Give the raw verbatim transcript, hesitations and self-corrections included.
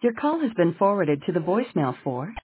Your call has been forwarded to the voicemail for